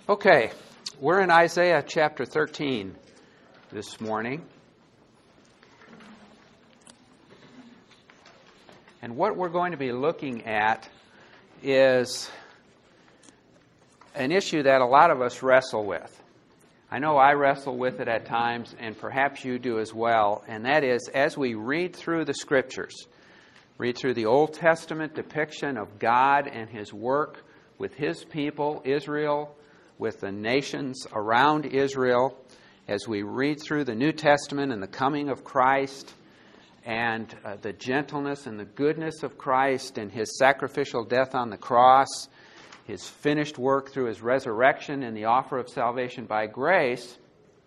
Okay, we're in Isaiah chapter 13 this morning. And what we're going to be looking at is an issue that a lot of us wrestle with. I know I wrestle with it at times, and perhaps you do as well, and that is as we read through the Scriptures, read through the Old Testament depiction of God and His work with His people, Israel, with the nations around Israel, as we read through the New Testament and the coming of Christ and the gentleness and the goodness of Christ and His sacrificial death on the cross, His finished work through His resurrection and the offer of salvation by grace,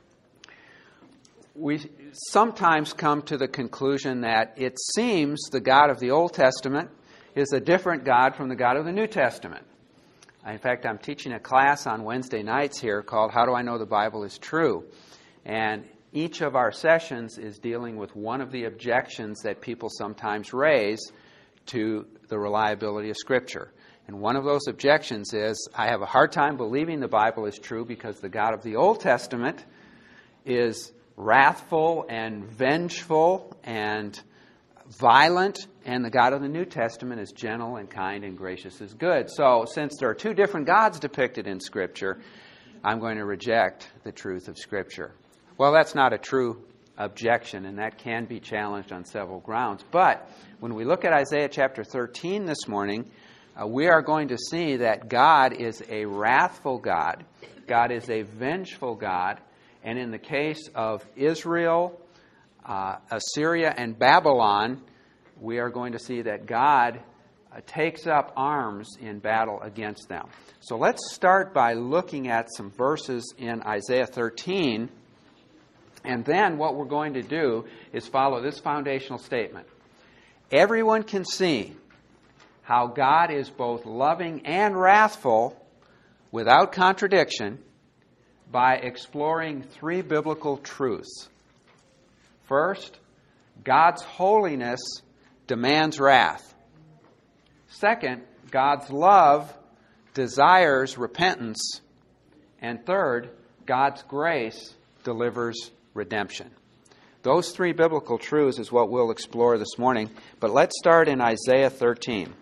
we sometimes come to the conclusion that it seems the God of the Old Testament is a different God from the God of the New Testament. In fact, I'm teaching a class on Wednesday nights here called How Do I Know the Bible is True? And each of our sessions is dealing with one of the objections that people sometimes raise to the reliability of Scripture. And one of those objections is, I have a hard time believing the Bible is true because the God of the Old Testament is wrathful and vengeful and violent, and the God of the New Testament is gentle and kind and gracious as good. So, since there are two different gods depicted in Scripture, I'm going to reject the truth of Scripture. Well, that's not a true objection, and that can be challenged on several grounds. But when we look at Isaiah chapter 13 this morning, we are going to see that God is a wrathful God. God is a vengeful God. And in the case of Israel, Assyria, and Babylon, we are going to see that God takes up arms in battle against them. So let's start by looking at some verses in Isaiah 13. And then what we're going to do is follow this foundational statement. Everyone can see how God is both loving and wrathful without contradiction by exploring three biblical truths. First, God's holiness demands wrath. Second, God's love desires repentance. And third, God's grace delivers redemption. Those three biblical truths is what we'll explore this morning. But let's start in Isaiah 13.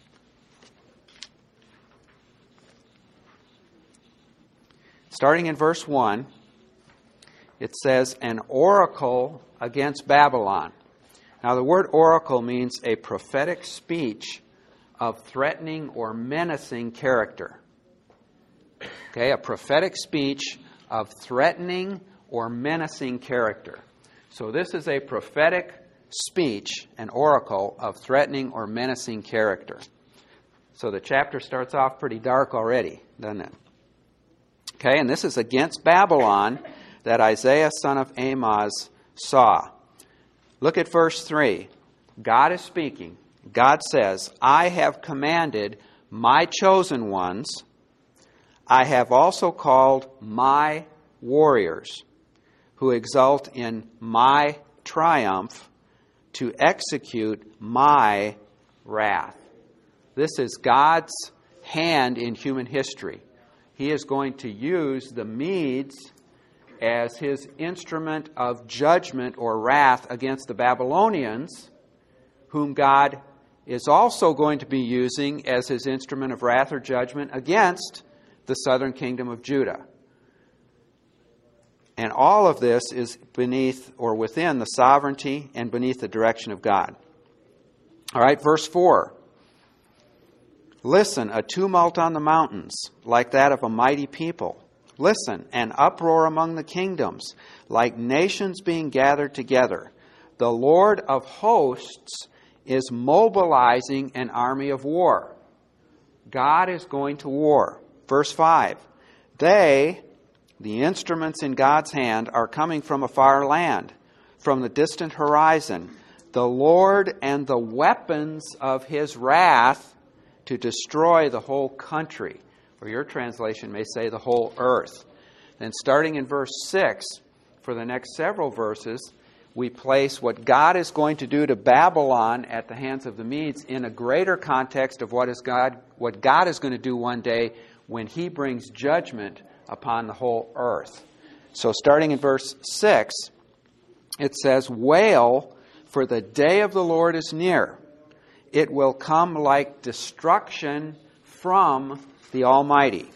Starting in verse 1, it says, an oracle against Babylon. Now, the word oracle means a prophetic speech of threatening or menacing character. Okay, a prophetic speech of threatening or menacing character. So this is a prophetic speech, an oracle of threatening or menacing character. So the chapter starts off pretty dark already, doesn't it? Okay, and this is against Babylon that Isaiah, son of Amoz, saw. Look at verse 3. God is speaking. God says, I have commanded my chosen ones. I have also called my warriors, who exult in my triumph, to execute my wrath. This is God's hand in human history. He is going to use the Medes as His instrument of judgment or wrath against the Babylonians, whom God is also going to be using as His instrument of wrath or judgment against the southern kingdom of Judah. And all of this is beneath or within the sovereignty and beneath the direction of God. All right, verse 4. Listen, a tumult on the mountains, like that of a mighty people. Listen, an uproar among the kingdoms, like nations being gathered together. The Lord of hosts is mobilizing an army of war. God is going to war. Verse 5. They, the instruments in God's hand, are coming from a far land, from the distant horizon. The Lord and the weapons of His wrath to destroy the whole country. Or your translation may say the whole earth. Then starting in verse 6, for the next several verses, we place what God is going to do to Babylon at the hands of the Medes in a greater context of what God is going to do one day when He brings judgment upon the whole earth. So starting in verse 6, it says, "Wail, for the day of the Lord is near. It will come like destruction from the Almighty.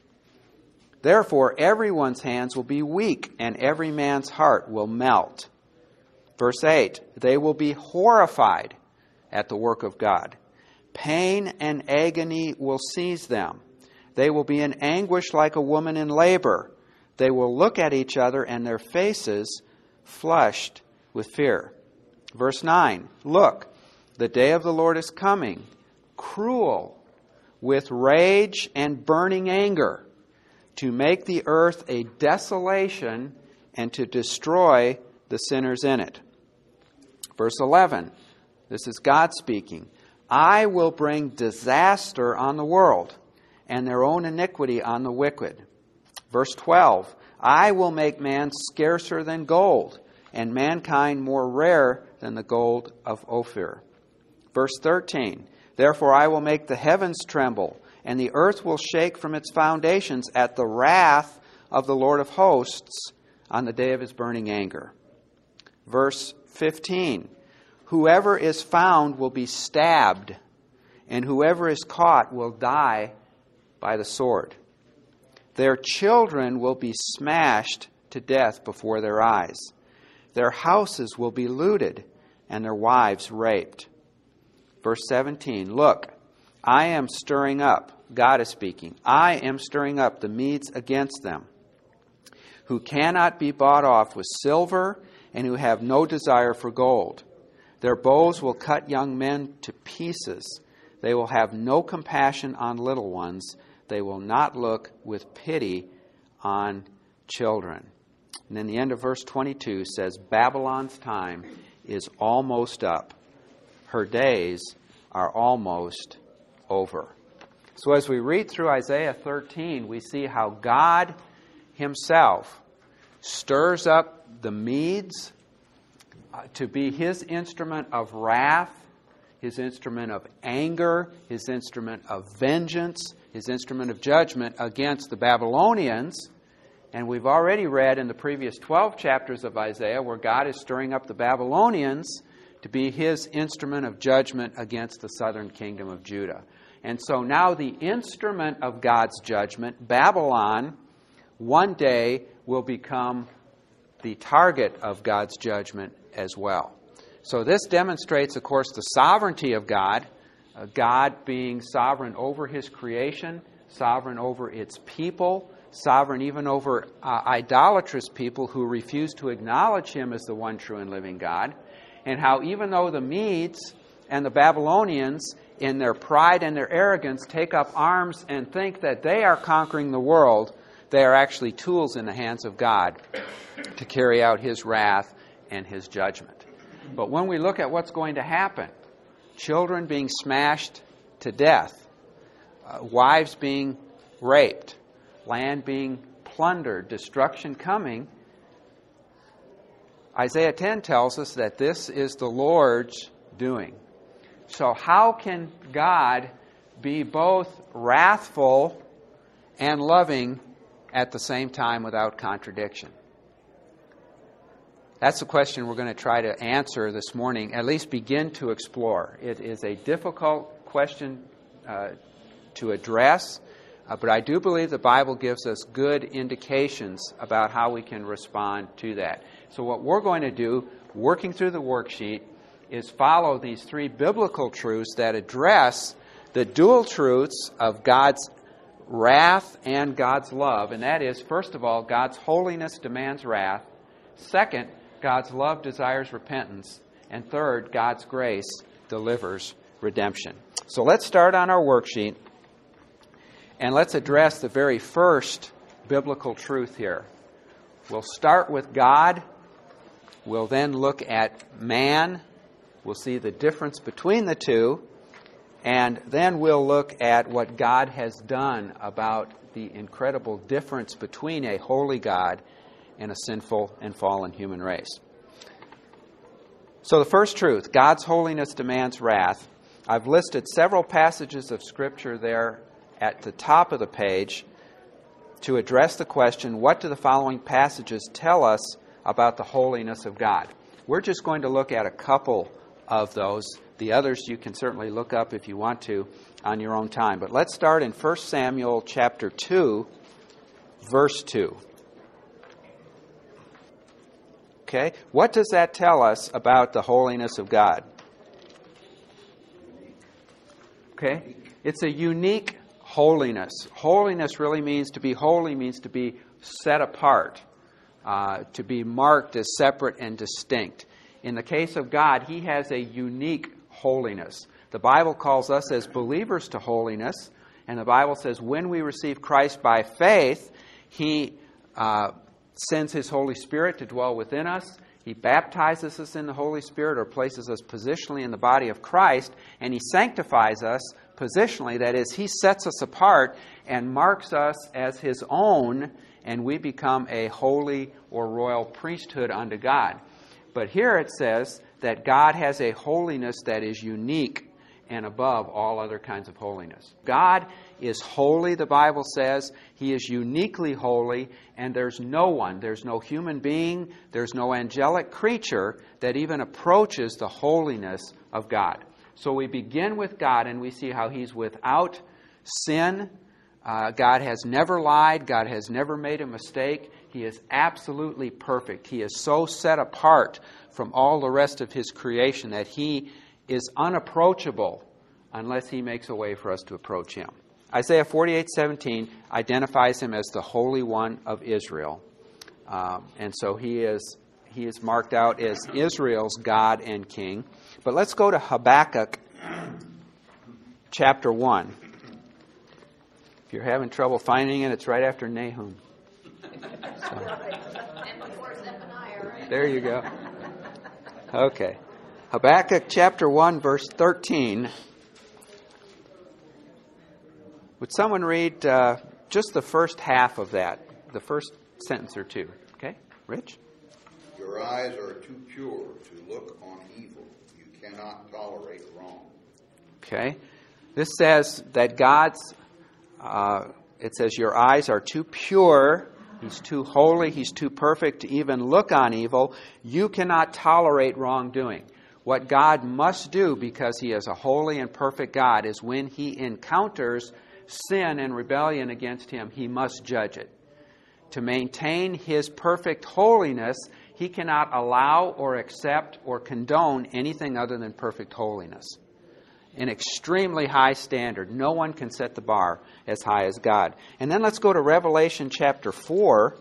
Therefore, everyone's hands will be weak, and every man's heart will melt." Verse 8, "They will be horrified at the work of God. Pain and agony will seize them. They will be in anguish like a woman in labor. They will look at each other, and their faces flushed with fear." Verse 9, "Look, the day of the Lord is coming, cruel, with rage and burning anger, to make the earth a desolation and to destroy the sinners in it." Verse 11, this is God speaking. "I will bring disaster on the world, and their own iniquity on the wicked." Verse 12, "I will make man scarcer than gold, and mankind more rare than the gold of Ophir." Verse 13, "Therefore I will make the heavens tremble, and the earth will shake from its foundations at the wrath of the Lord of hosts on the day of His burning anger." Verse 15, "Whoever is found will be stabbed, and whoever is caught will die by the sword. Their children will be smashed to death before their eyes. Their houses will be looted, and their wives raped." Verse 17, "Look, I am stirring up," God is speaking, "I am stirring up the Medes against them, who cannot be bought off with silver, and who have no desire for gold. Their bows will cut young men to pieces. They will have no compassion on little ones. They will not look with pity on children." And then the end of verse 22 says, "Babylon's time is almost up. Her days are almost over." So as we read through Isaiah 13, we see how God Himself stirs up the Medes to be His instrument of wrath, His instrument of anger, His instrument of vengeance, His instrument of judgment against the Babylonians. And we've already read in the previous 12 chapters of Isaiah where God is stirring up the Babylonians to be His instrument of judgment against the southern kingdom of Judah. And so now the instrument of God's judgment, Babylon, one day will become the target of God's judgment as well. So this demonstrates, of course, the sovereignty of God, God being sovereign over His creation, sovereign over its people, sovereign even over idolatrous people who refuse to acknowledge Him as the one true and living God, and how even though the Medes and the Babylonians, in their pride and their arrogance, take up arms and think that they are conquering the world, they are actually tools in the hands of God to carry out His wrath and His judgment. But when we look at what's going to happen, children being smashed to death, wives being raped, land being plundered, destruction coming, Isaiah 10 tells us that this is the Lord's doing. So how can God be both wrathful and loving at the same time without contradiction? That's the question we're going to try to answer this morning, at least begin to explore. It is a difficult question to address, but I do believe the Bible gives us good indications about how we can respond to that. So what we're going to do, working through the worksheet, is follow these three biblical truths that address the dual truths of God's wrath and God's love. And that is, first of all, God's holiness demands wrath. Second, God's love desires repentance. And third, God's grace delivers redemption. So let's start on our worksheet, and let's address the very first biblical truth here. We'll start with God. We'll then look at man. We'll see the difference between the two, and then we'll look at what God has done about the incredible difference between a holy God and a sinful and fallen human race. So the first truth, God's holiness demands wrath. I've listed several passages of Scripture there at the top of the page to address the question, what do the following passages tell us about the holiness of God? We're just going to look at a couple of those. The others you can certainly look up if you want to on your own time. But let's start in 1 Samuel chapter 2, verse 2. Okay, what does that tell us about the holiness of God? Okay, it's a unique holiness. Holiness really means to be holy, means to be set apart, to be marked as separate and distinct. In the case of God, He has a unique holiness. The Bible calls us as believers to holiness, and the Bible says when we receive Christ by faith, He sends His Holy Spirit to dwell within us. He baptizes us in the Holy Spirit or places us positionally in the body of Christ, and He sanctifies us positionally. That is, He sets us apart and marks us as His own, and we become a holy or royal priesthood unto God. But here it says that God has a holiness that is unique and above all other kinds of holiness. God is holy, the Bible says. He is uniquely holy, and there's no human being, there's no angelic creature that even approaches the holiness of God. So we begin with God, and we see how He's without sin. God has never lied. God has never made a mistake. He is absolutely perfect. He is so set apart from all the rest of His creation that He is unapproachable unless He makes a way for us to approach Him. Isaiah 48:17 identifies Him as the Holy One of Israel. And so He is marked out as Israel's God and King. But let's go to Habakkuk chapter 1. If you're having trouble finding it, it's right after Nahum. So, there you go. Okay. Habakkuk chapter 1, verse 13. Would someone read just the first half of that, the first sentence or two? Okay, Rich? Your eyes are too pure to look on evil. You cannot tolerate wrong. Okay. This says that it says your eyes are too pure. He's too holy. He's too perfect to even look on evil. You cannot tolerate wrongdoing. What God must do, because He is a holy and perfect God, is when He encounters sin and rebellion against Him, He must judge it. To maintain His perfect holiness, He cannot allow or accept or condone anything other than perfect holiness. An extremely high standard. No one can set the bar as high as God. And then let's go to Revelation chapter 4,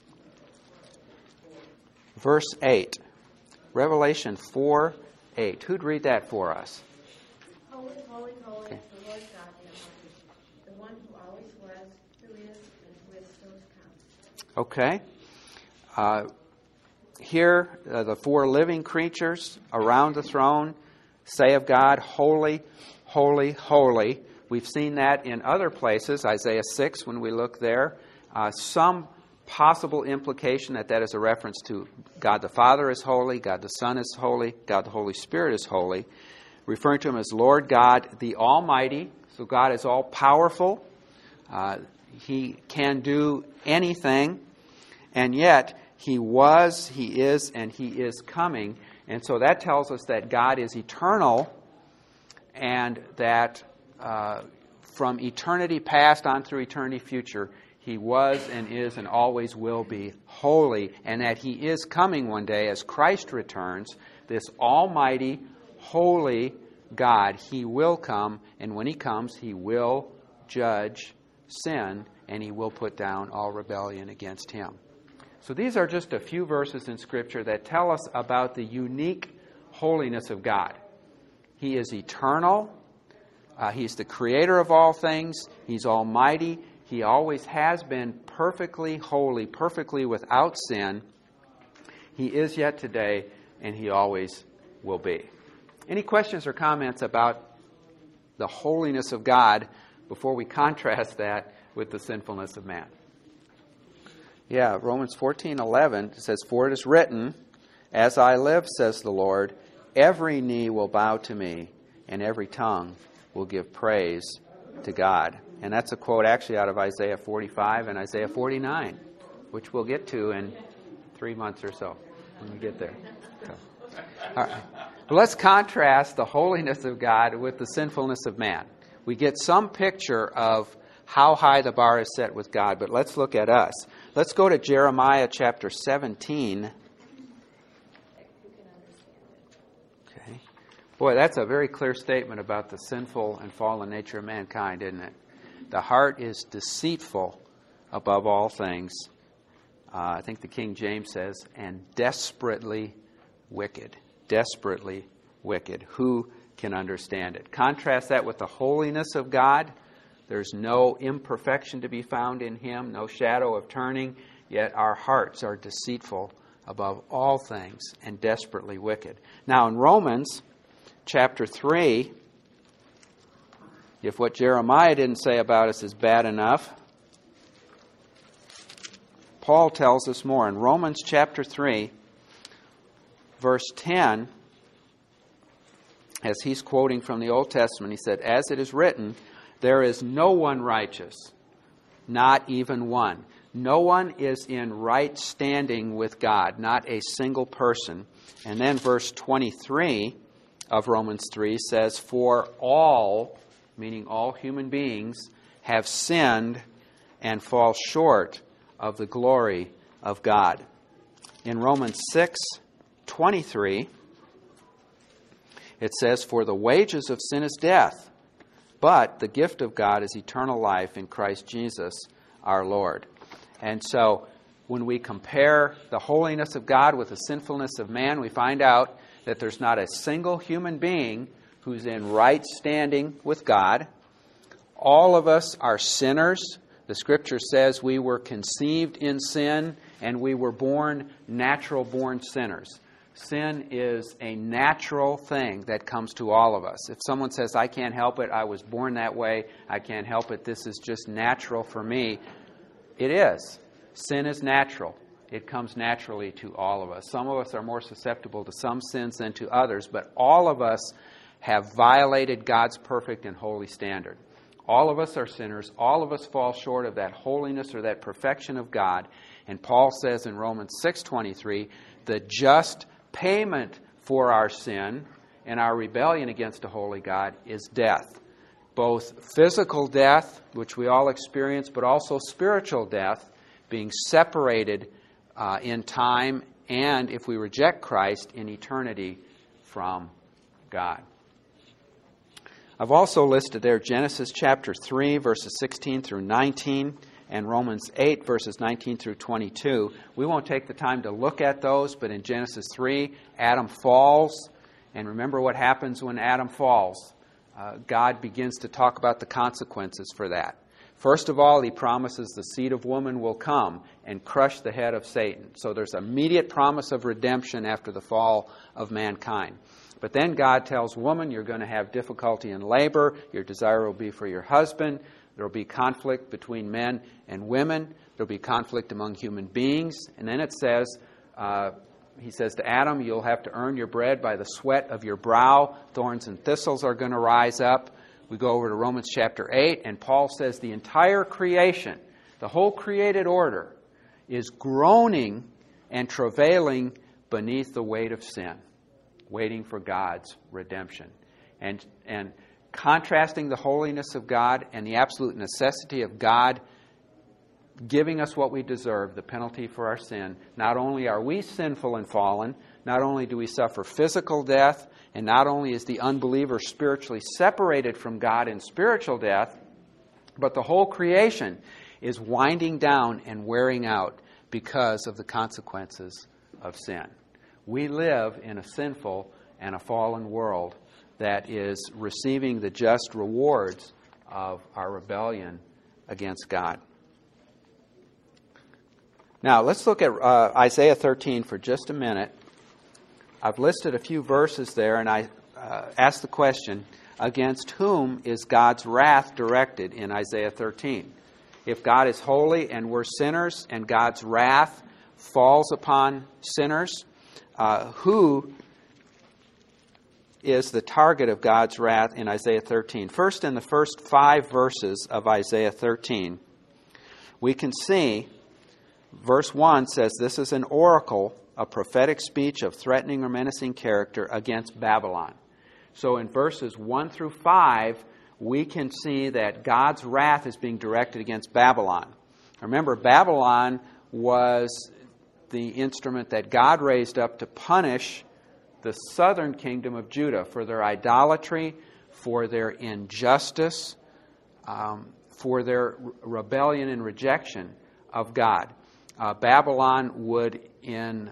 verse 8. Revelation 4:8. Who'd read that for us? Holy, holy, holy Okay. is the Lord God Almighty, the one who always was, who is, and who is still to come. Okay. Here, the four living creatures around the throne say of God, holy, holy, holy. We've seen that in other places, Isaiah 6, when we look there. Some possible implication that is a reference to God the Father is holy, God the Son is holy, God the Holy Spirit is holy, referring to Him as Lord God the Almighty. So God is all-powerful. He can do anything, and yet He was, He is, and He is coming. And so that tells us that God is eternal, and that from eternity past on through eternity future, He was and is and always will be holy, and that He is coming one day as Christ returns, this almighty, holy God. He will come, and when He comes, He will judge sin, and He will put down all rebellion against Him. So these are just a few verses in Scripture that tell us about the unique holiness of God. He is eternal. He's the creator of all things. He's almighty. He always has been perfectly holy, perfectly without sin. He is yet today, and He always will be. Any questions or comments about the holiness of God before we contrast that with the sinfulness of man? Yeah, Romans 14:11 says, "For it is written, as I live, says the Lord, every knee will bow to me, and every tongue will give praise to God." And that's a quote actually out of Isaiah 45 and Isaiah 49, which we'll get to in 3 months or so when we get there. So, all right. Well, let's contrast the holiness of God with the sinfulness of man. We get some picture of how high the bar is set with God, but let's look at us. Let's go to Jeremiah chapter 17. Okay. Boy, that's a very clear statement about the sinful and fallen nature of mankind, isn't it? The heart is deceitful above all things. I think the King James says, and desperately wicked. Desperately wicked. Who can understand it? Contrast that with the holiness of God. There's no imperfection to be found in Him, no shadow of turning, yet our hearts are deceitful above all things and desperately wicked. Now in Romans chapter 3, if what Jeremiah didn't say about us is bad enough, Paul tells us more. In Romans chapter 3, verse 10, as he's quoting from the Old Testament, he said, "As it is written, there is no one righteous, not even one." No one is in right standing with God, not a single person. And then verse 23 of Romans 3 says, "For all," meaning all human beings, "have sinned and fall short of the glory of God." In Romans 6:23, it says, "For the wages of sin is death, but the gift of God is eternal life in Christ Jesus our Lord." And so when we compare the holiness of God with the sinfulness of man, we find out that there's not a single human being who's in right standing with God. All of us are sinners. The Scripture says we were conceived in sin and we were born natural-born sinners. Sin is a natural thing that comes to all of us. If someone says, "I can't help it, I was born that way, I can't help it, this is just natural for me," it is. Sin is natural. It comes naturally to all of us. Some of us are more susceptible to some sins than to others, but all of us have violated God's perfect and holy standard. All of us are sinners. All of us fall short of that holiness or that perfection of God. And Paul says in Romans 6:23, the just payment for our sin and our rebellion against a holy God is death. Both physical death, which we all experience, but also spiritual death, being separated in time, and if we reject Christ, in eternity from God. I've also listed there Genesis chapter 3, verses 16 through 19, and Romans 8, verses 19 through 22. We won't take the time to look at those, but in Genesis 3, Adam falls, and remember what happens when Adam falls. God begins to talk about the consequences for that. First of all, He promises the seed of woman will come and crush the head of Satan. So there's immediate promise of redemption after the fall of mankind. But then God tells woman, you're going to have difficulty in labor. Your desire will be for your husband. There will be conflict between men and women. There will be conflict among human beings. And then it says, He says to Adam, you'll have to earn your bread by the sweat of your brow. Thorns and thistles are going to rise up. We go over to Romans chapter 8, and Paul says the entire creation, the whole created order, is groaning and travailing beneath the weight of sin, waiting for God's redemption. And contrasting the holiness of God and the absolute necessity of God giving us what we deserve, the penalty for our sin. Not only are we sinful and fallen, not only do we suffer physical death, and not only is the unbeliever spiritually separated from God in spiritual death, but the whole creation is winding down and wearing out because of the consequences of sin. We live in a sinful and a fallen world that is receiving the just rewards of our rebellion against God. Now, let's look at Isaiah 13 for just a minute. I've listed a few verses there, and I asked the question, against whom is God's wrath directed in Isaiah 13? If God is holy and we're sinners, and God's wrath falls upon sinners, who is the target of God's wrath in Isaiah 13? First, in the first 5 verses of Isaiah 13, we can see verse 1 says, "This is an oracle, a prophetic speech of threatening or menacing character against Babylon." So in verses 1 through 5, we can see that God's wrath is being directed against Babylon. Remember, Babylon was the instrument that God raised up to punish the southern kingdom of Judah for their idolatry, for their injustice, for their rebellion and rejection of God. Babylon would, in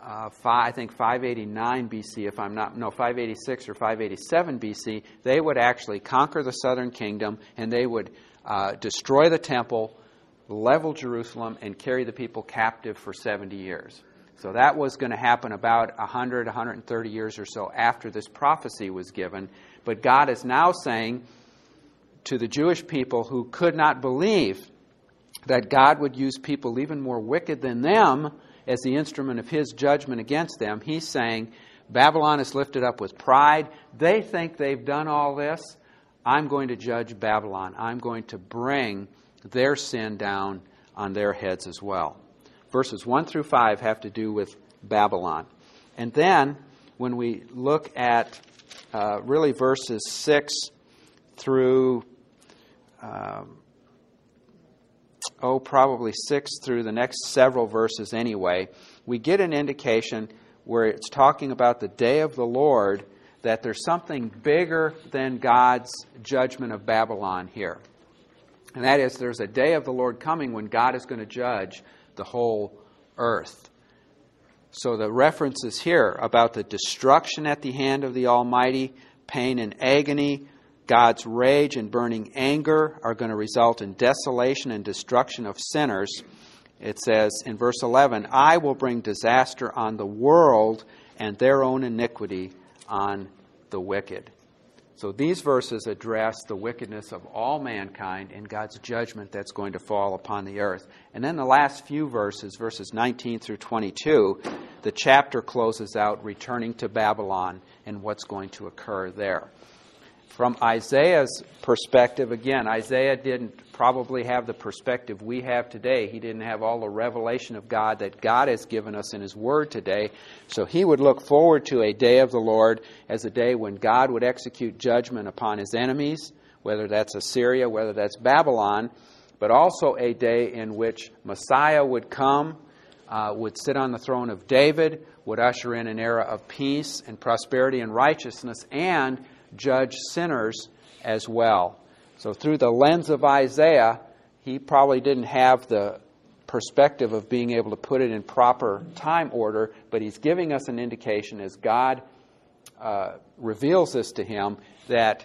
589 BC, 586 or 587 BC, they would actually conquer the southern kingdom, and they would destroy the temple, level Jerusalem, and carry the people captive for 70 years. So that was going to happen about 100, 130 years or so after this prophecy was given. But God is now saying to the Jewish people who could not believe that God would use people even more wicked than them as the instrument of His judgment against them, He's saying, Babylon is lifted up with pride. They think they've done all this. I'm going to judge Babylon. I'm going to bring their sin down on their heads as well. Verses 1 through 5 have to do with Babylon. And then, when we look at really verses 6 through, probably 6 through the next several verses anyway, we get an indication where it's talking about the day of the Lord, that there's something bigger than God's judgment of Babylon here. And that is, there's a day of the Lord coming when God is going to judge the whole earth. So the references here about the destruction at the hand of the Almighty, pain and agony, God's rage and burning anger are going to result in desolation and destruction of sinners. It says in verse 11, "I will bring disaster on the world and their own iniquity on the wicked." So these verses address the wickedness of all mankind and God's judgment that's going to fall upon the earth. And then the last few verses, verses 19 through 22, the chapter closes out returning to Babylon and what's going to occur there. From Isaiah's perspective, again, Isaiah didn't probably have the perspective we have today. He didn't have all the revelation of God that God has given us in His Word today. So he would look forward to a day of the Lord as a day when God would execute judgment upon His enemies, whether that's Assyria, whether that's Babylon, but also a day in which Messiah would come, would sit on the throne of David, would usher in an era of peace and prosperity and righteousness, and judge sinners as well. So through the lens of Isaiah, he probably didn't have the perspective of being able to put it in proper time order, but he's giving us an indication as God reveals this to him that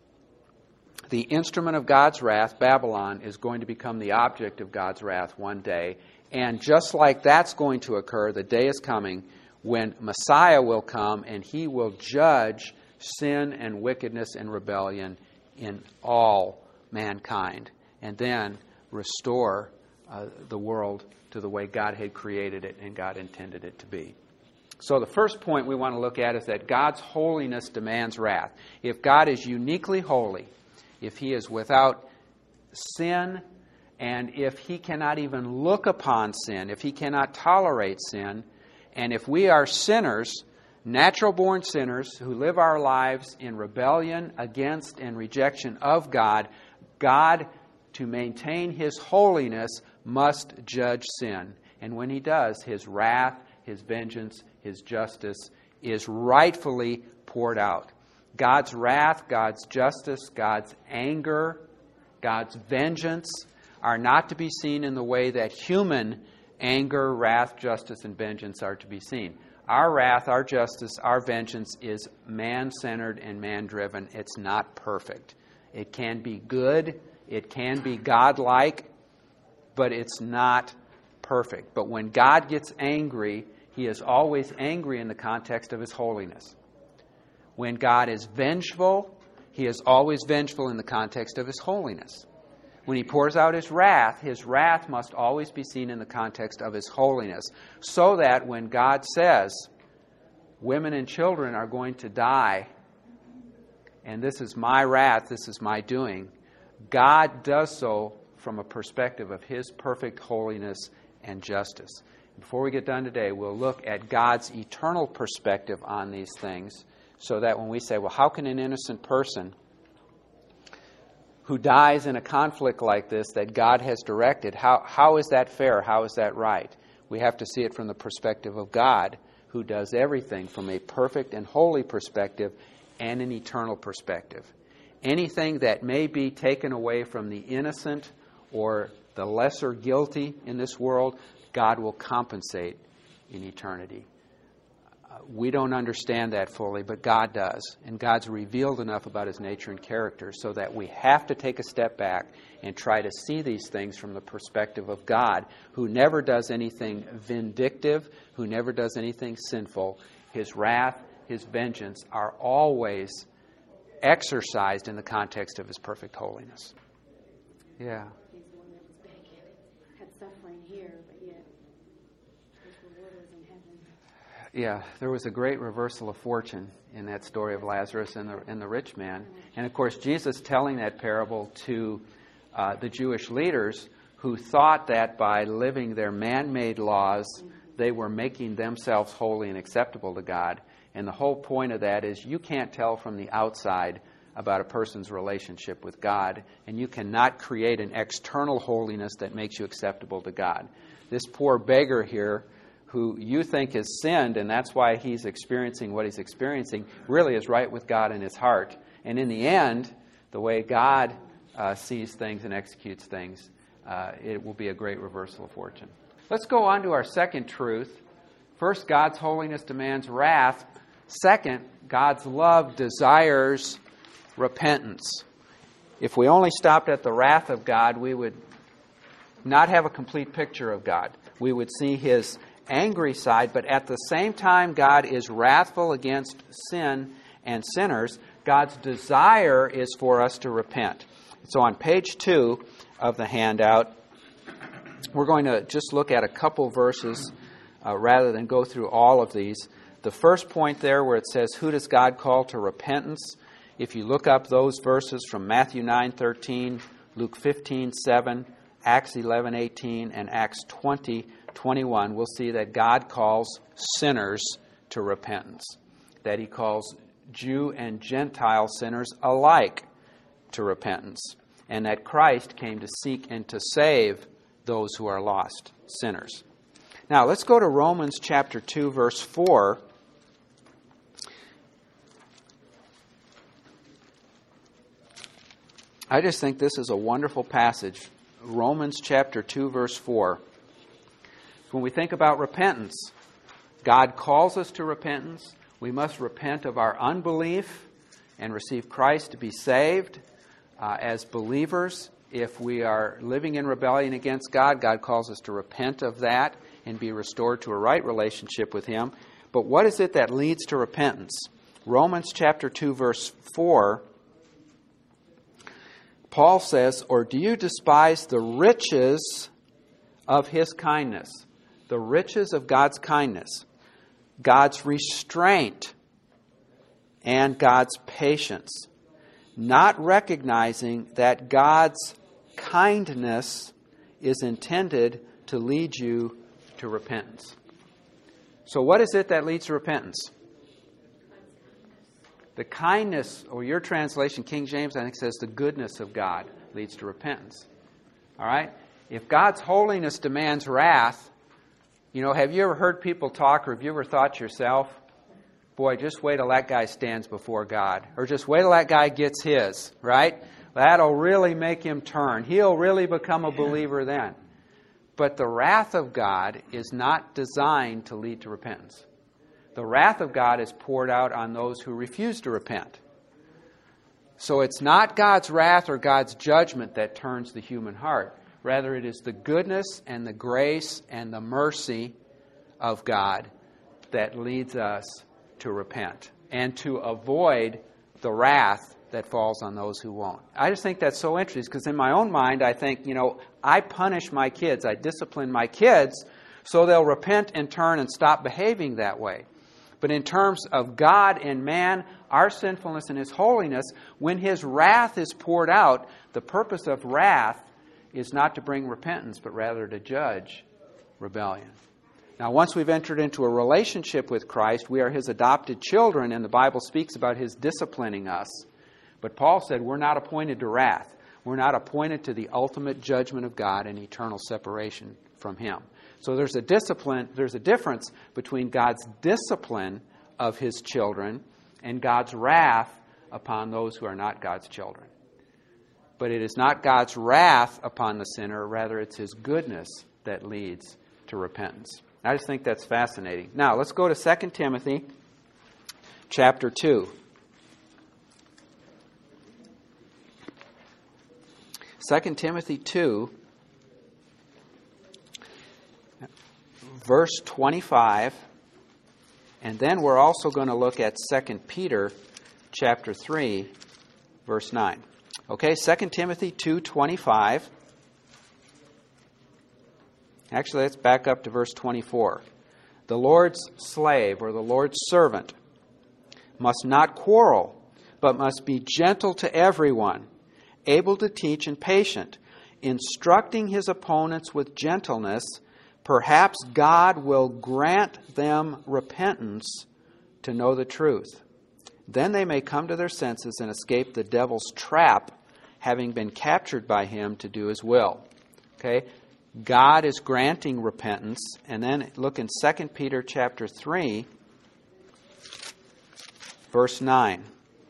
the instrument of God's wrath, Babylon, is going to become the object of God's wrath one day. And just like that's going to occur, the day is coming when Messiah will come and He will judge sin and wickedness and rebellion in all mankind, and then restore the world to the way God had created it and God intended it to be. So the first point we want to look at is that God's holiness demands wrath. If God is uniquely holy, if He is without sin, and if He cannot even look upon sin, if He cannot tolerate sin, and if we are sinners, natural-born sinners who live our lives in rebellion against and rejection of God, God, to maintain His holiness, must judge sin. And when He does, His wrath, His vengeance, His justice is rightfully poured out. God's wrath, God's justice, God's anger, God's vengeance are not to be seen in the way that human anger, wrath, justice, and vengeance are to be seen. Our wrath, our justice, our vengeance is man-centered and man-driven. It's not perfect. It can be good, it can be godlike, but it's not perfect. But when God gets angry, He is always angry in the context of His holiness. When God is vengeful, He is always vengeful in the context of His holiness. When He pours out His wrath must always be seen in the context of His holiness. So that when God says women and children are going to die and this is my wrath, this is my doing. God does so from a perspective of His perfect holiness and justice. Before we get done today, we'll look at God's eternal perspective on these things, so that when we say, well, how can an innocent person who dies in a conflict like this that God has directed, how is that fair? How is that right? We have to see it from the perspective of God, who does everything from a perfect and holy perspective and an eternal perspective. Anything that may be taken away from the innocent or the lesser guilty in this world, God will compensate in eternity. We don't understand that fully, but God does. And God's revealed enough about His nature and character so that we have to take a step back and try to see these things from the perspective of God, who never does anything vindictive, who never does anything sinful. His wrath, His vengeance are always exercised in the context of His perfect holiness. Yeah. He's the one that was back had suffering here, but yet his reward was in heaven. Yeah, there was a great reversal of fortune in that story of Lazarus and the rich man. And of course, Jesus telling that parable to the Jewish leaders who thought that by living their man-made laws, they were making themselves holy and acceptable to God. And the whole point of that is you can't tell from the outside about a person's relationship with God, and you cannot create an external holiness that makes you acceptable to God. This poor beggar here, who you think has sinned, and that's why he's experiencing what he's experiencing, really is right with God in his heart. And in the end, the way God sees things and executes things, it will be a great reversal of fortune. Let's go on to our second truth. First, God's holiness demands wrath. Second, God's love desires repentance. If we only stopped at the wrath of God, we would not have a complete picture of God. We would see His angry side, but at the same time God is wrathful against sin and sinners. God's desire is for us to repent. So on page 2 of the handout, we're going to just look at a couple verses rather than go through all of these. The first point there where it says, who does God call to repentance? If you look up those verses from Matthew 9:13, Luke 15:7, Acts 11:18, and Acts 20:21, we'll see that God calls sinners to repentance, that He calls Jew and Gentile sinners alike to repentance, and that Christ came to seek and to save those who are lost, sinners. Now, let's go to Romans chapter 2, verse 4. I just think this is a wonderful passage. Romans chapter 2, verse 4. When we think about repentance, God calls us to repentance. We must repent of our unbelief and receive Christ to be saved. As believers, if we are living in rebellion against God, God calls us to repent of that and be restored to a right relationship with Him. But what is it that leads to repentance? Romans chapter 2, verse 4, Paul says, or do you despise the riches of His kindness? The riches of God's kindness, God's restraint, and God's patience, not recognizing that God's kindness is intended to lead you to repentance. So what is it that leads to repentance? The kindness, or your translation, King James, I think says the goodness of God leads to repentance. All right? If God's holiness demands wrath, have you ever heard people talk, or have you ever thought yourself, boy, just wait till that guy stands before God, or just wait till that guy gets his, right? That'll really make him turn. He'll really become a believer then. But the wrath of God is not designed to lead to repentance. The wrath of God is poured out on those who refuse to repent. So it's not God's wrath or God's judgment that turns the human heart. Rather, it is the goodness and the grace and the mercy of God that leads us to repent and to avoid the wrath that falls on those who won't. I just think that's so interesting because in my own mind, I think, I punish my kids, I discipline my kids so they'll repent and turn and stop behaving that way. But in terms of God and man, our sinfulness and His holiness, when His wrath is poured out, the purpose of wrath is not to bring repentance, but rather to judge rebellion. Now, once we've entered into a relationship with Christ, we are His adopted children, and the Bible speaks about His disciplining us. But Paul said we're not appointed to wrath. We're not appointed to the ultimate judgment of God and eternal separation from Him. So there's a difference between God's discipline of His children and God's wrath upon those who are not God's children. But it is not God's wrath upon the sinner, rather it's His goodness that leads to repentance. I just think that's fascinating. Now, let's go to 2 Timothy chapter 2. 2 Timothy 2, verse 25, and then we're also going to look at 2 Peter chapter 3, verse 9. Okay, 2 Timothy 2:25. Actually, let's back up to verse 24. The Lord's slave, or the Lord's servant, must not quarrel, but must be gentle to everyone, able to teach and patient, instructing his opponents with gentleness. Perhaps God will grant them repentance to know the truth. Then they may come to their senses and escape the devil's trap, having been captured by him to do his will. Okay? God is granting repentance. And then look in 2 Peter chapter 3, verse 9.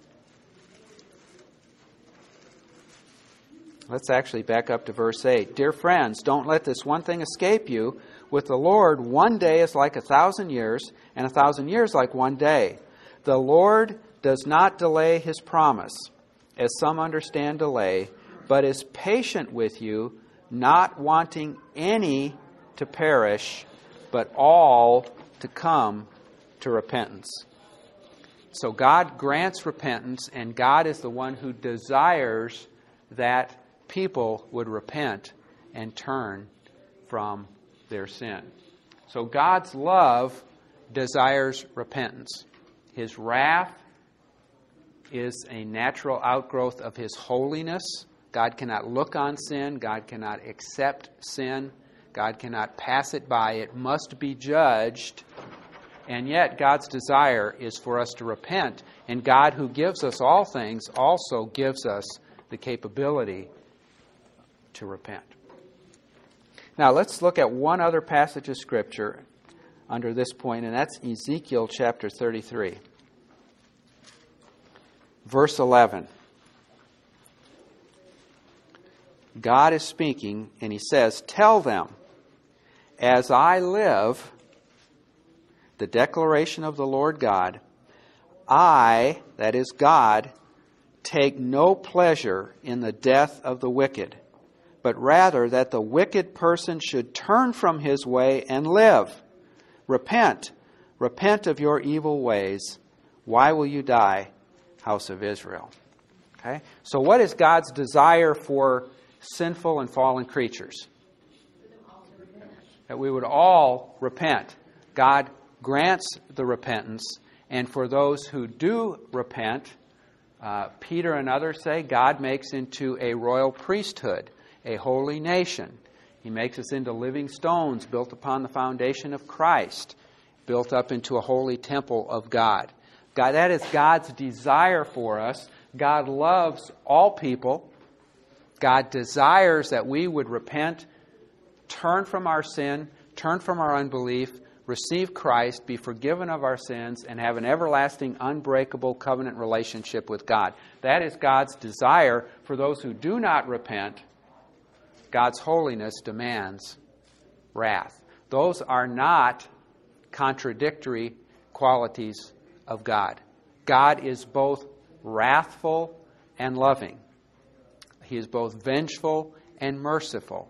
Let's actually back up to verse 8. Dear friends, don't let this one thing escape you. With the Lord, one day is like 1,000 years, and 1,000 years like one day. The Lord does not delay His promise, as some understand delay, but is patient with you, not wanting any to perish, but all to come to repentance. So God grants repentance, and God is the one who desires that people would repent and turn from their sin. So God's love desires repentance. His wrath is a natural outgrowth of His holiness. God cannot look on sin. God cannot accept sin. God cannot pass it by. It must be judged. And yet God's desire is for us to repent. And God, who gives us all things, also gives us the capability to repent. Now let's look at one other passage of Scripture under this point, and that's Ezekiel chapter 33. Verse 11. God is speaking, and He says, "Tell them, as I live, the declaration of the Lord God, I," that is God, "take no pleasure in the death of the wicked, but rather that the wicked person should turn from his way and live. Repent, repent of your evil ways. Why will you die, house of Israel?" Okay? So what is God's desire for sinful and fallen creatures? That we would all repent. God grants the repentance, and for those who do repent, Peter and others say God makes into a royal priesthood, a holy nation. He makes us into living stones built upon the foundation of Christ, built up into a holy temple of God. God, that is God's desire for us. God loves all people. God desires that we would repent, turn from our sin, turn from our unbelief, receive Christ, be forgiven of our sins, and have an everlasting, unbreakable covenant relationship with God. That is God's desire. For those who do not repent, God's holiness demands wrath. Those are not contradictory qualities of God. God is both wrathful and loving. He is both vengeful and merciful.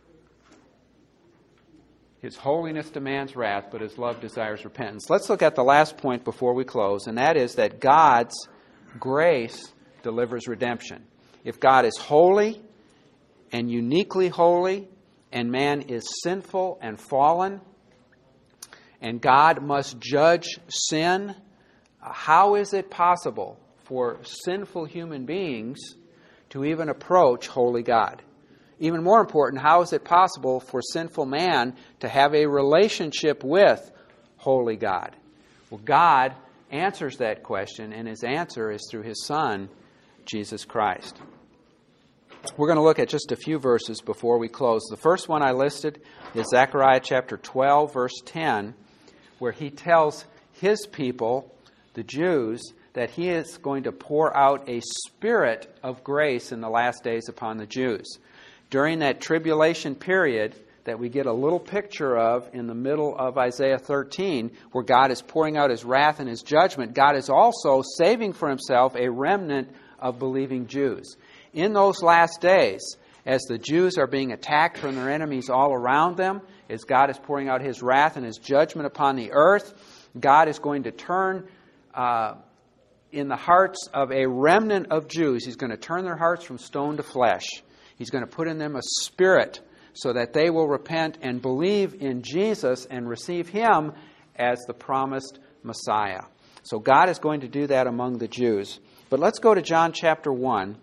His holiness demands wrath, but His love desires repentance. Let's look at the last point before we close, and that is that God's grace delivers redemption. If God is holy and uniquely holy, and man is sinful and fallen, and God must judge sin, how is it possible for sinful human beings to even approach holy God? Even more important, how is it possible for sinful man to have a relationship with holy God? Well, God answers that question, and His answer is through His Son, Jesus Christ. We're going to look at just a few verses before we close. The first one I listed is Zechariah chapter 12, verse 10, where He tells His people, the Jews, that He is going to pour out a spirit of grace in the last days upon the Jews. During that tribulation period that we get a little picture of in the middle of Isaiah 13, where God is pouring out His wrath and His judgment, God is also saving for Himself a remnant of believing Jews. In those last days, as the Jews are being attacked from their enemies all around them, as God is pouring out His wrath and His judgment upon the earth, God is going to turn in the hearts of a remnant of Jews, He's going to turn their hearts from stone to flesh. He's going to put in them a spirit so that they will repent and believe in Jesus and receive Him as the promised Messiah. So God is going to do that among the Jews. But let's go to John chapter 1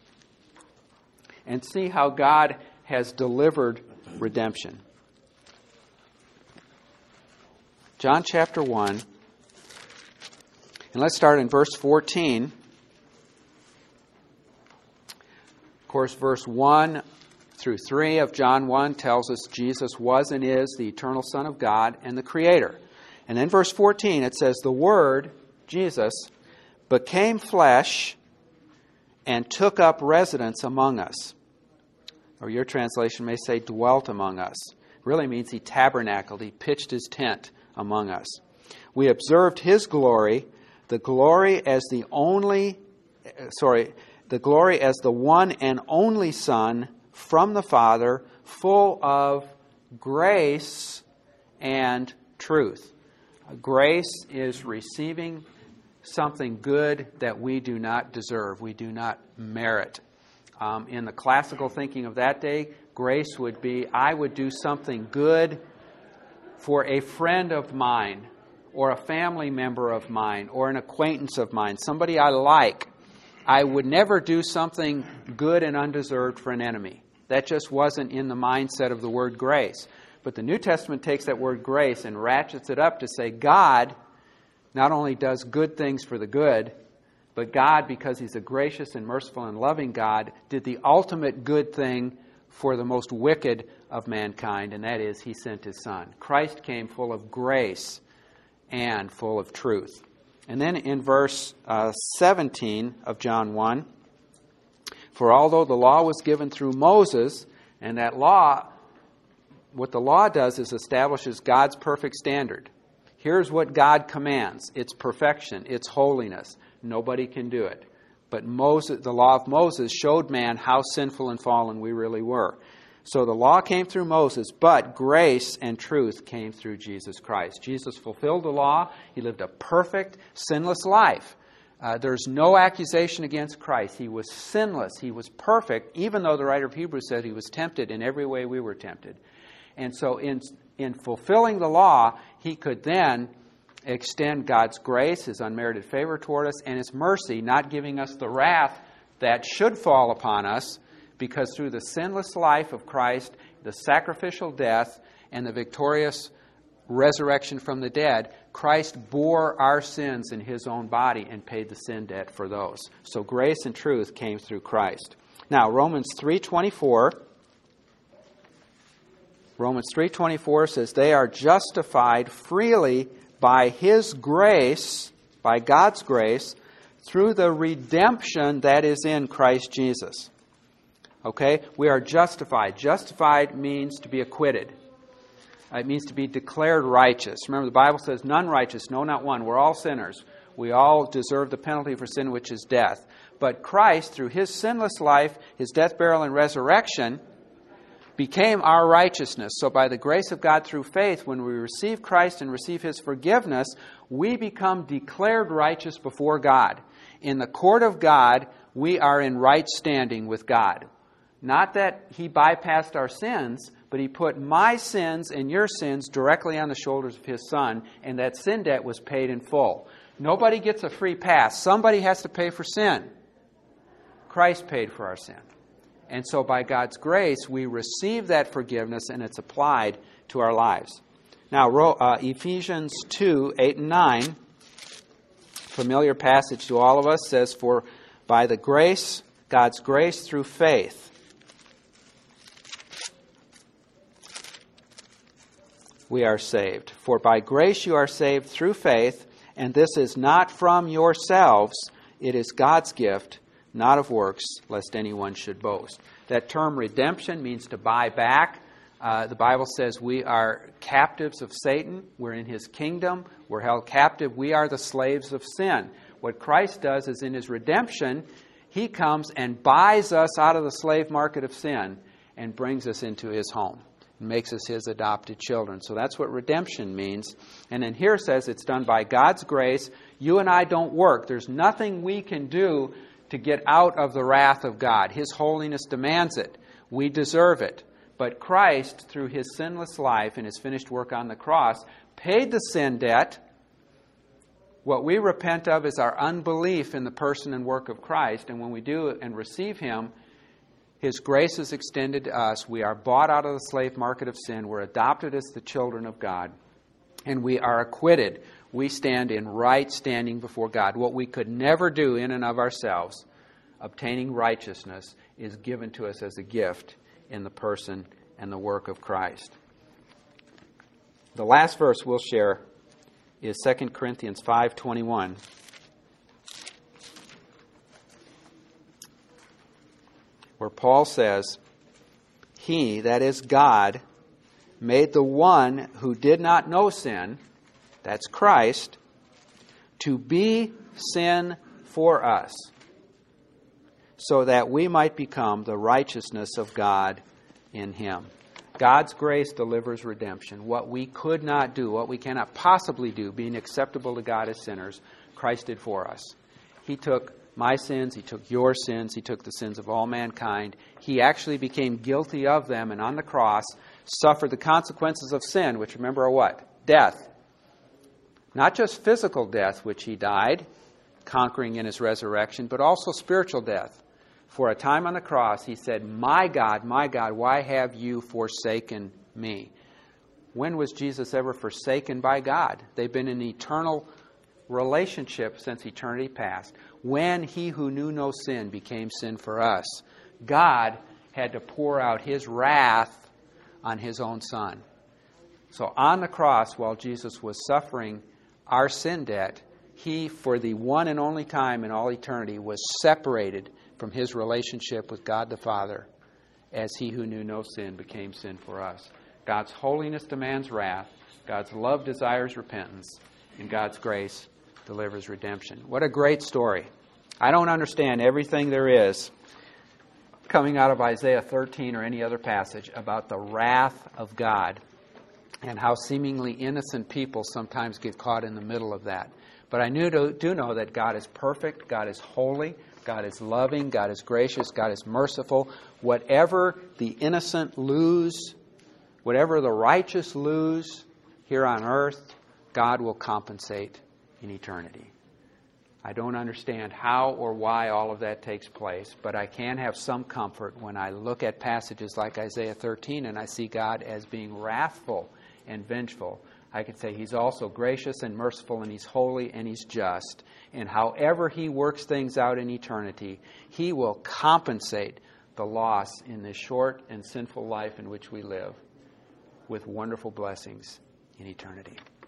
and see how God has delivered redemption. John chapter 1, and let's start in verse 14. Of course, verse 1 through 3 of John 1 tells us Jesus was and is the eternal Son of God and the Creator. And then verse 14, it says, the Word, Jesus, became flesh and took up residence among us. Or your translation may say dwelt among us. It really means He tabernacled, He pitched His tent among us. We observed His glory, the glory as the one and only Son from the Father, full of grace and truth. Grace is receiving something good that we do not deserve, we do not merit. In the classical thinking of that day, grace would be, I would do something good for a friend of mine, or a family member of mine, or an acquaintance of mine, somebody I like. I would never do something good and undeserved for an enemy. That just wasn't in the mindset of the word grace. But the New Testament takes that word grace and ratchets it up to say God not only does good things for the good, but God, because He's a gracious and merciful and loving God, did the ultimate good thing for the most wicked of mankind, and that is He sent His Son. Christ came full of grace and full of truth. And then in verse 17 of John 1, for although the law was given through Moses, and that law, what the law does is establishes God's perfect standard. Here's what God commands. It's perfection. It's holiness. Nobody can do it. But the law of Moses showed man how sinful and fallen we really were. So the law came through Moses, but grace and truth came through Jesus Christ. Jesus fulfilled the law. He lived a perfect, sinless life. There's no accusation against Christ. He was sinless. He was perfect, even though the writer of Hebrews said He was tempted in every way we were tempted. And so in fulfilling the law, He could then extend God's grace, His unmerited favor toward us, and His mercy, not giving us the wrath that should fall upon us, because through the sinless life of Christ, the sacrificial death, and the victorious resurrection from the dead, Christ bore our sins in His own body and paid the sin debt for those. So grace and truth came through Christ. Now, Romans 3:24 says, they are justified freely by His grace, by God's grace, through the redemption that is in Christ Jesus. Okay? We are justified. Justified means to be acquitted. It means to be declared righteous. Remember, the Bible says, none righteous, no, not one. We're all sinners. We all deserve the penalty for sin, which is death. But Christ, through His sinless life, His death, burial, and resurrection, became our righteousness. So by the grace of God through faith, when we receive Christ and receive His forgiveness, we become declared righteous before God. In the court of God, we are in right standing with God. Not that He bypassed our sins, but He put my sins and your sins directly on the shoulders of His Son, and that sin debt was paid in full. Nobody gets a free pass. Somebody has to pay for sin. Christ paid for our sin. And so by God's grace, we receive that forgiveness, and it's applied to our lives. Now, Ephesians 2, 8 and 9, familiar passage to all of us, says, "For by the grace, God's grace through faith, we are saved. For by grace you are saved through faith, and this is not from yourselves, it is God's gift, not of works, lest anyone should boast." That term redemption means to buy back. The Bible says we are captives of Satan. We're in his kingdom. We're held captive. We are the slaves of sin. What Christ does is in His redemption, He comes and buys us out of the slave market of sin and brings us into His home and makes us His adopted children. So that's what redemption means. And then here it says it's done by God's grace. You and I don't work. There's nothing we can do to get out of the wrath of God. His holiness demands it. We deserve it. But Christ, through His sinless life and His finished work on the cross, paid the sin debt. What we repent of is our unbelief in the person and work of Christ. And when we do and receive Him, His grace is extended to us. We are bought out of the slave market of sin. We're adopted as the children of God. And we are acquitted. We stand in right standing before God. What we could never do in and of ourselves, obtaining righteousness, is given to us as a gift in the person and the work of Christ. The last verse we'll share is 2 Corinthians 5:21. Where Paul says, "He," that is God, "made the one who did not know sin," that's Christ, "to be sin for us, so that we might become the righteousness of God in Him." God's grace delivers redemption. What we could not do, what we cannot possibly do, being acceptable to God as sinners, Christ did for us. He took my sins, He took your sins, He took the sins of all mankind. He actually became guilty of them, and on the cross suffered the consequences of sin, which, remember, are what? Death. Not just physical death, which He died, conquering in His resurrection, but also spiritual death. For a time on the cross, He said, my God, why have you forsaken me?" When was Jesus ever forsaken by God? They've been in eternal relationship since eternity past. When He who knew no sin became sin for us, God had to pour out His wrath on His own Son. So on the cross, while Jesus was suffering our sin debt, He, for the one and only time in all eternity, was separated from His relationship with God the Father, as He who knew no sin became sin for us. God's holiness demands wrath. God's love desires repentance. And God's grace delivers redemption. What a great story. I don't understand everything there is coming out of Isaiah 13 or any other passage about the wrath of God and how seemingly innocent people sometimes get caught in the middle of that. But I do know that God is perfect, God is holy, God is loving, God is gracious, God is merciful. Whatever the innocent lose, whatever the righteous lose here on earth, God will compensate in eternity. I don't understand how or why all of that takes place, but I can have some comfort when I look at passages like Isaiah 13 and I see God as being wrathful and vengeful. I can say He's also gracious and merciful, and He's holy and He's just. And however He works things out in eternity, He will compensate the loss in this short and sinful life in which we live with wonderful blessings in eternity.